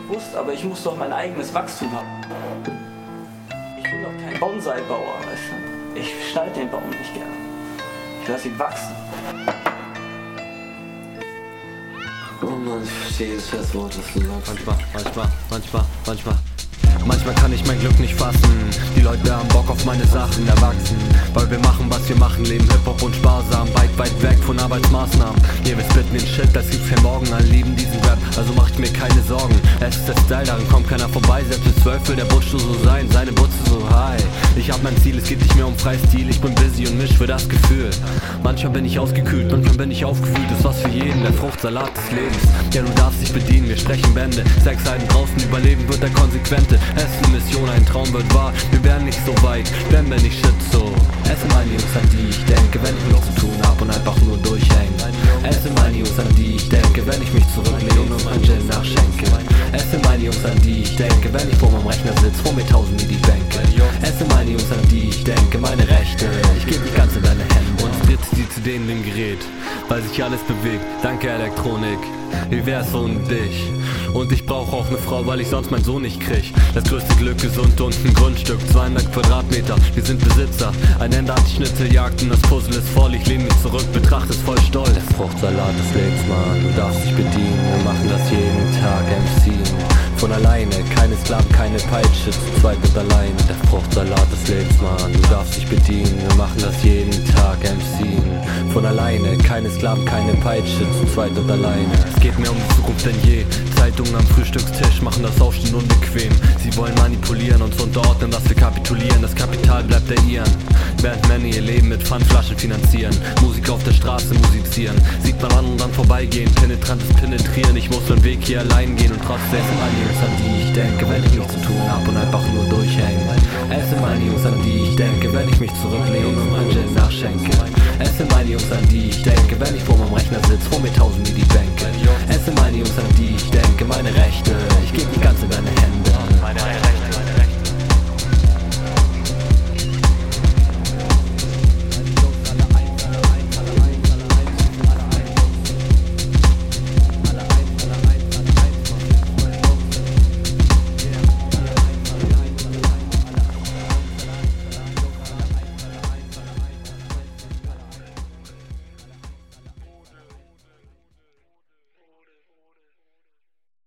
bewusst, aber ich muss doch mein eigenes Wachstum haben. Ich bin doch kein Bonsai-Bauer, weißt du? Ich schneide den Baum nicht gerne. Ich lasse ihn wachsen. Oh Mann, ich verstehe jedes Wort, was du sagst. Manchmal kann ich mein Glück nicht fassen. Die Leute haben Bock auf meine Sachen, erwachsen. Weil wir machen, was wir machen, leben Hip-Hop und sparsam. Weit weg von Arbeitsmaßnahmen. Wir spitten den Shit, das gibt's kein Morgen. Alle lieben diesen Rap, also mach ich mir keine Sorgen. Es ist der Style, darin kommt keiner vorbei. Selbst mit 12 will der Butch so sein, seine Butze so high. Ich hab mein Ziel, es geht nicht mehr um Freistil. Ich bin busy und misch für das Gefühl. Manchmal bin ich ausgekühlt, manchmal bin ich aufgewühlt. Das ist was für jeden, der Fruchtsalat des Lebens. Ja, du darfst dich bedienen, wir sprechen Bände. 6 Seiten draußen, überleben wird der Konsequente. Es ist eine Mission, ein Traum wird wahr. Wir werden nicht so weit, wenn wir nicht shit so. Es sind meine Jungs, an die ich denke, wenn ich nichts zu tun hab und einfach nur durchhängen. Es sind meine Jungs, an die ich denke, wenn ich mich zurücklehne und mein Gin nachschenke. Es sind meine Jungs, an die ich denke, wenn ich vor meinem Rechner sitz, vor mir 1000 in die Bänke. Es sind meine Jungs, an die ich denke, meine Rechte, ich geb mich ganz in deine Hände. Und spritzt die zu denen im Gerät, weil sich alles bewegt, danke Elektronik. Wie wär's ohne dich? Und ich brauch auch ne Frau, weil ich sonst meinen Sohn nicht krieg. Das größte Glück, gesund und ein Grundstück, 200 Quadratmeter, wir sind Besitzer. Ein Ende hat die Schnitzeljagd und das Puzzle ist voll. Ich lehn mich zurück, betracht es voll stolz. Der Fruchtsalat des Lebens, Mann, du darfst dich bedienen. Wir machen das jeden Tag, MC'n. Von alleine, keine Sklaven, keine Peitsche, zu zweit und alleine. Der Fruchtsalat des Lebens, Mann, du darfst dich bedienen. Wir machen das jeden Tag, MC'n. Von alleine, keine Sklaven, keine Peitsche, zu zweit und alleine. Es geht mehr um die Zukunft denn je. Zeitungen am Frühstückstisch machen das Aufstehen unbequem. Sie wollen manipulieren, uns unterordnen, dass wir kapitulieren. Das Kapital bleibt der ihren. Während Männer ihr Leben mit Pfandflaschen finanzieren. Musik auf der Straße musizieren. Sieht man anderen dann vorbeigehen, penetrantes Penetrieren. Ich muss den Weg hier allein gehen und trotzdem sind meine Jungs, an die ich denke, wenn ich nichts zu tun hab und einfach nur durchhängen. Es sind meine Jungs, an die ich denke, wenn ich mich zurücklehne und mein Gin nachschenke. Es sind meine Jungs, an die ich denke, wenn ich vor meinem Rechner sitz, vor mir 1000 in die Bänke. Es sind meine Jungs, an die ich denke, meine Rechte, ich geb mich ganz in deine Hände.